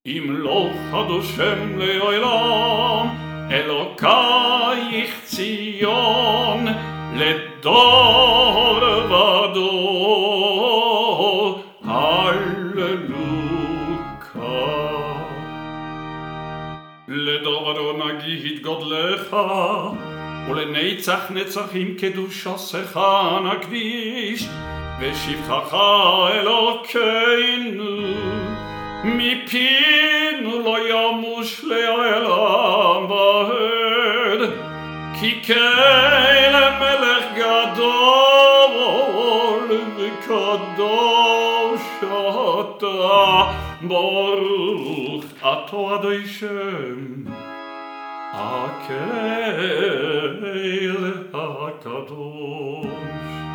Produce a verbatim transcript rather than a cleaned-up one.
ימלוך עד השם לעולם, אלוקייך ציון, לדור ודור, הללוקה. לדור ודור נגיד גודלך, ולנצח נצחים קדושתך נקדיש, ושבחך אלוקינו, מפינו לא ימוש לעולם ועד, כי כן המלך גדול וקדוש אתה, ברוך אתה אדוני שם הקהל הקדוש.